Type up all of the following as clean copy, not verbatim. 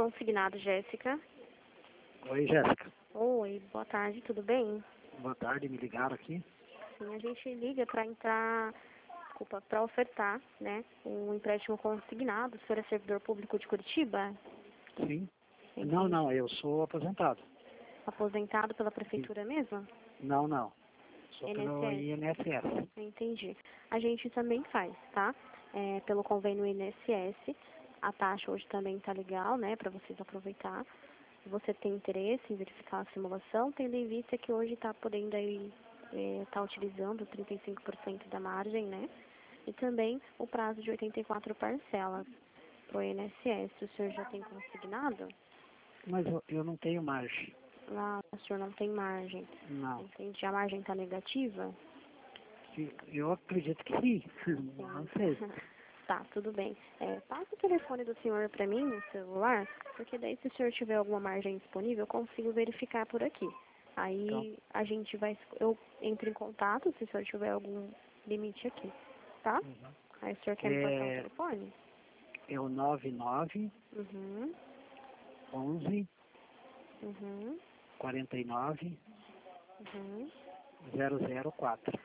consignado, Jéssica. Oi, Jéssica. Oi, boa tarde, tudo bem? Boa tarde, me ligaram aqui. Sim, a gente liga para ofertar, né, um empréstimo consignado. O senhor é servidor público de Curitiba? Sim. Entendi. Não, eu sou aposentado. Aposentado pela prefeitura mesmo? Não. Sou pelo INSS? INSS. Entendi. A gente também faz, tá? Pelo convênio INSS. A taxa hoje também tá legal, né, para vocês aproveitar. Se você tem interesse em verificar a simulação, tendo em vista que hoje está podendo aí tá utilizando 35% da margem, né? E também o prazo de 84 parcelas para o INSS. O senhor já tem consignado? Mas eu não tenho margem. Lá o senhor não tem margem. Não. Entendi. A margem está negativa? Eu acredito que sim. Não sei. Tá, tudo bem. Passa o telefone do senhor para mim no celular, porque daí se o senhor tiver alguma margem disponível, eu consigo verificar por aqui. Aí Então, eu entro em contato se o senhor tiver algum limite aqui, tá? Aí o senhor quer me passar o telefone? é o 99 Uhum, 11 uhum, 49 uhum. 004.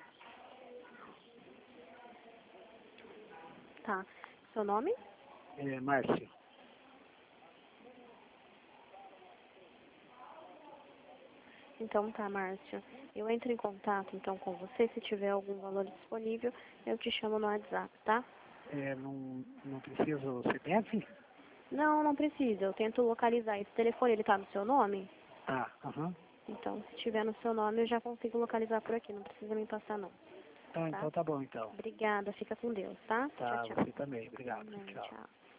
Tá. Seu nome? Márcio. Então tá, Márcia. Eu entro em contato então com você, se tiver algum valor disponível, eu te chamo no WhatsApp, tá? Não preciso o CPF? Não, não precisa. Eu tento localizar. Esse telefone, ele tá no seu nome? Aham. Então, se tiver no seu nome, eu já consigo localizar por aqui. Não precisa me passar, não. Então tá bom, então. Obrigada. Fica com Deus, tá? Tá, Tchau, tchau. você também. Obrigado. Amém, Tchau. tchau.